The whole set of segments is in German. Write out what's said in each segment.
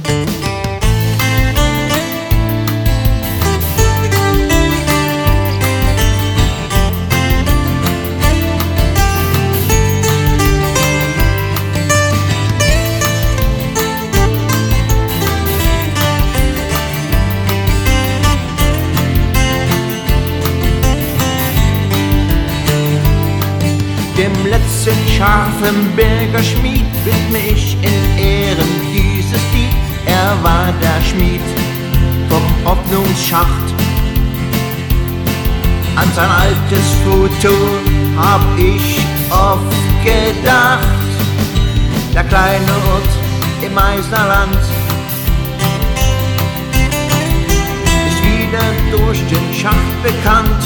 Dem letzten Scharfenberger Schmied widme ich in Ehren dieses Lied. Er war der Schmied vom Hoffnungsschacht. An sein altes Foto hab ich oft gedacht. Der kleine Ort im Meißnerland ist wieder durch den Schacht bekannt.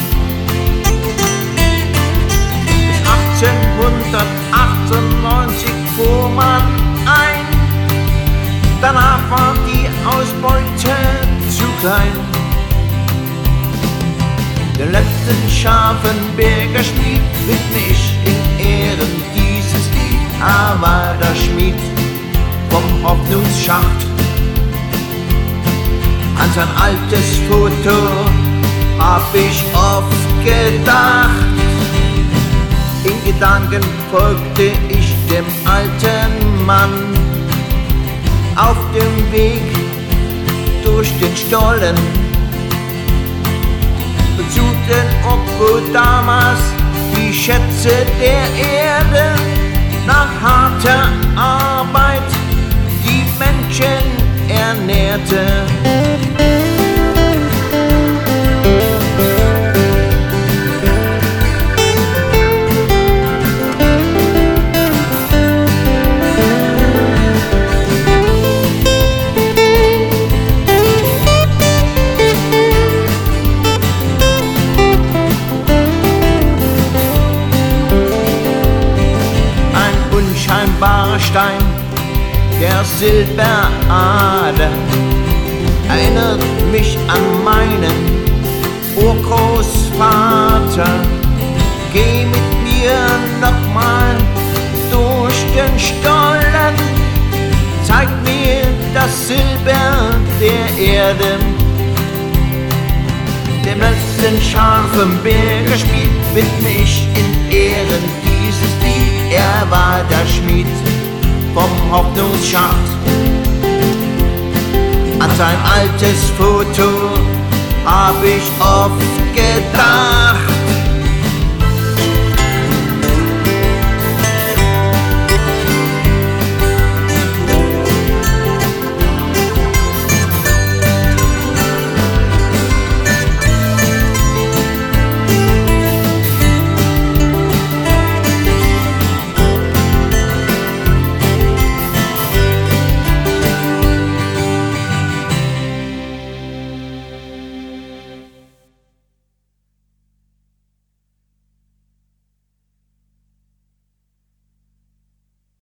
1898 fuhr man ein, danach war die Ausbeute zu klein. Den letzten Scharfenberger Schmied widme ich in Ehren dieses Lied. Er war der Schmied vom Hoffnungsschacht. An sein altes Foto hab ich oft gedacht. In Gedanken folgte ich dem alten Mann auf dem Weg durch den Stollen zu den Ort, wo damals die Schätze der Erde nach harter Arbeit die Menschen ernährte. Unscheinbarer Stein der Silberader erinnert mich an meinen Urgroßvater. Geh mit mir nochmal durch den Stollen, zeig mir das Silber der Erde. Dem letzten Scharfenberger Schmied widme ich in Ehren dieses Lied. Er war der Schmied vom Hoffnungsschacht. An sein altes Foto hab ich oft gedacht.